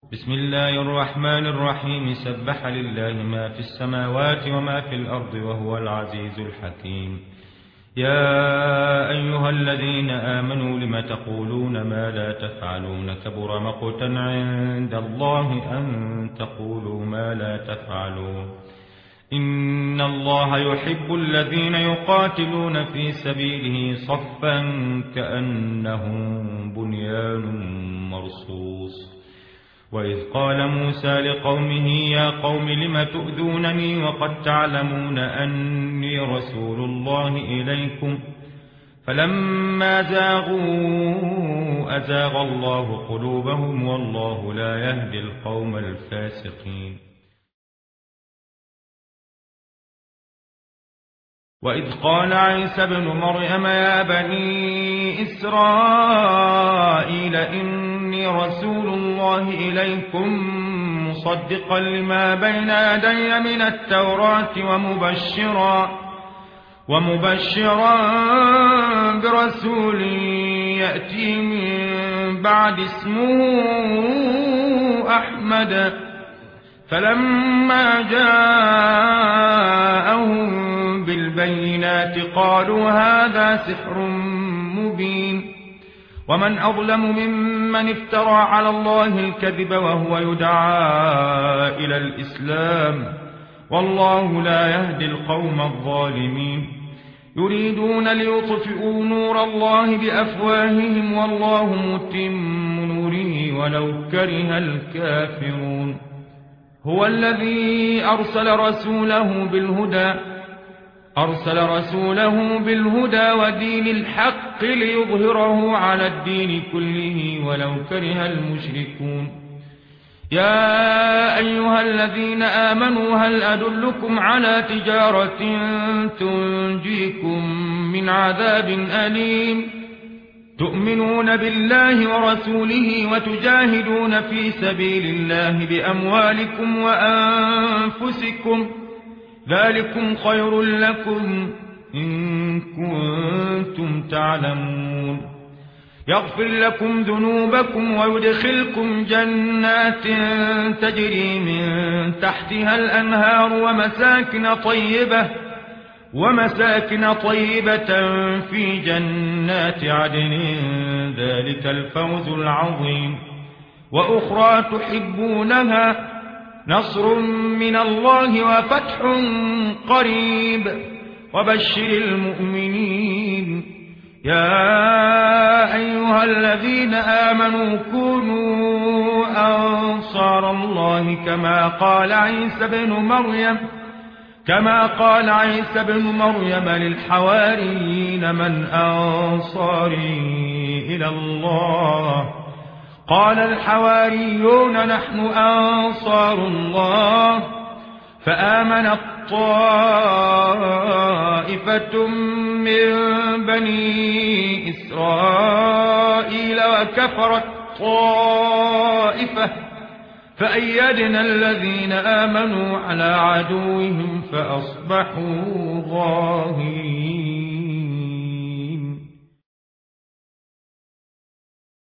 بسم الله الرحمن الرحيم. سبح لله ما في السماوات وما في الأرض وهو العزيز الحكيم. يا أيها الذين آمنوا لم تقولون ما لا تفعلون؟ كبر مقتا عند الله أن تقولوا ما لا تفعلون. إن الله يحب الذين يقاتلون في سبيله صفا كأنهم بنيان مرصوص. وإذ قال موسى لقومه يا قوم لم تؤذونني وقد تعلمون أني رسول الله إليكم فلما زاغوا أزاغ الله قلوبهم والله لا يهدي القوم الفاسقين. وإذ قال عيسى ابن مريم يا بني إسرائيل إني رسول الله إليكم مصدقا لما بين يدي من التوراة ومبشرا برسول يأتي من بعد اسمه أحمد. فلما جاءهم بالبينات قالوا هذا سحر مبين. ومن أظلم ممن افترى على الله الكذب وهو يدعى إلى الإسلام والله لا يهدي القوم الظالمين. يريدون ليطفئوا نور الله بأفواههم والله متم نوره ولو كره الكافرون. هو الذي أرسل رسوله بالهدى ودين الحق ليظهره على الدين كله ولو كره المشركون. يا أيها الذين آمنوا هل أدلكم على تجارة تنجيكم من عذاب أليم؟ تؤمنون بالله ورسوله وتجاهدون في سبيل الله بأموالكم وأنفسكم ذلكم خير لكم إن كنتم تعلمون. يغفر لكم ذنوبكم ويدخلكم جنات تجري من تحتها الأنهار ومساكن طيبة في جنات عدن ذلك الفوز العظيم. وأخرى تحبونها نصر من الله وفتح قريب وبشر المؤمنين. يا أيها الذين آمنوا كونوا أنصار الله كما قال عيسى بن مريم للحواريين من أنصاري إلى الله؟ قال الحواريون نحن أنصار الله. فآمنت طائفة من بني إسرائيل وكفرت طائفة فأيدنا الذين آمنوا على عدوهم فأصبحوا ظاهرين.